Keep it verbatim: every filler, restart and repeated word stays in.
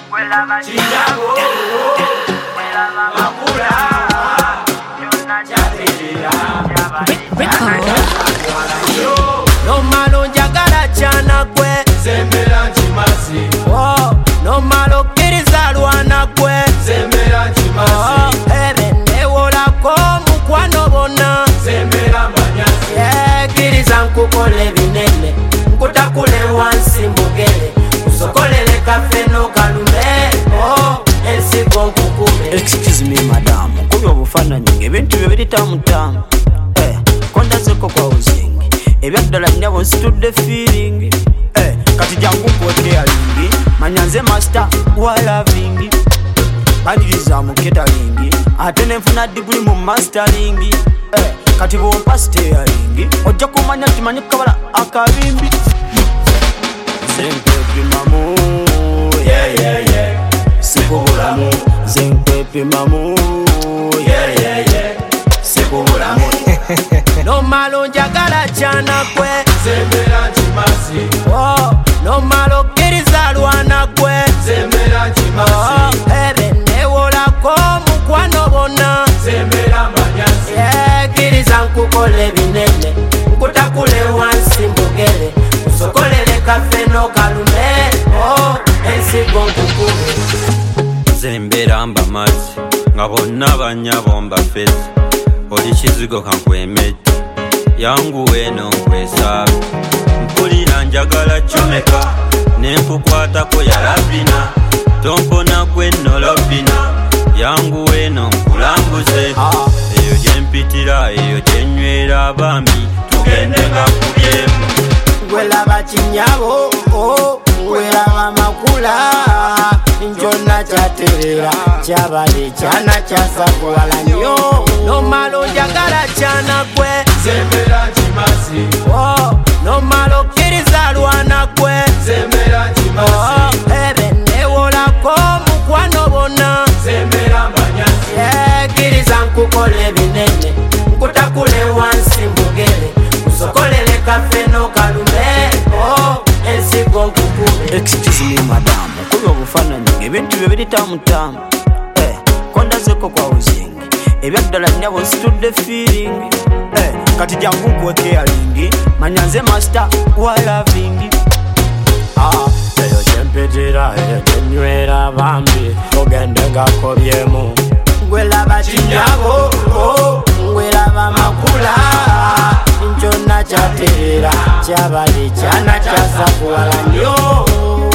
Chinyabo Makula No malo njagala chana kwe Zembera chimasi oh, no malo kiriza lwana kwe Zembera chimasi Ebe newolako mukwano bona Zembera manyasi yeah, kiriza nkukole binene nkutakule wansi mbugele usokolele kafeno kalume oh, ensigo nkukume. Excuse me madam, kubi obufaananyi ebintu byo biri tamutamu eh, kondazeko kwa uzingi ebyaddala nnyabo nsitudde feeling eh, kati jangu nkuweke yalingi manya nze master wa loving banjiriza mu catering ate nenfuna diguli mu mastering eh, kati bwompa steering ojja kumanya timanyi kabala akabimbi zenkepimamu Yeah yeah yeah sikubulamu zenkepimamu Yeah yeah yeah Sikubulamu No malo njagala chana kwe Zembera chimasi oh, no malo kiriza lwana kwe Zembera chimasi oh, ebe newolako mukwano bona Zembera manyasi yeah, kiriza nkukole binene nkutakule wansi mbugele usokolele kafeno kalume oh, ensigo nkukume. Zembera mba mazi nga bonna banyabo mba fezi oli kizigo kankwemeti yangu weno nkwesabe mpulira njagala kyomeka nenkukwatako yalabina tompona gwenno lobina yangu weno nkulambuze eyo gyempitira eyo gyenywera abambi tugendenga kubyemu Ngwelaba chinyabo oh, ngwelaba makula njona chaterera chabale chana chasakuwala nyo no malo njagala chana kwe Zembera chimasi oh, no malo kiriza lwana kwe Zembera chimasi oh, ebe newolako mukwano bona Zembera manyasi yeah, kiriza nkukole binene nkutakule wansi mbugele usokolele kafeno kalume oh, ensigo nkukume. Excuse me madam, kubi obufaananyi ebintu byo biri tamutamu eh, kondazeko kwa uzingi ebyaddala nnyabo nsitudde feeling eh, kati jangu nkuweke yalingi manya nze master wa loving ah, eyo gyempitira eyo gyenywera bambi ogendengako byemu ngwelaba chinyabo oh, ngwelaba makula njona chaterera chabale chana chasakuwala nyo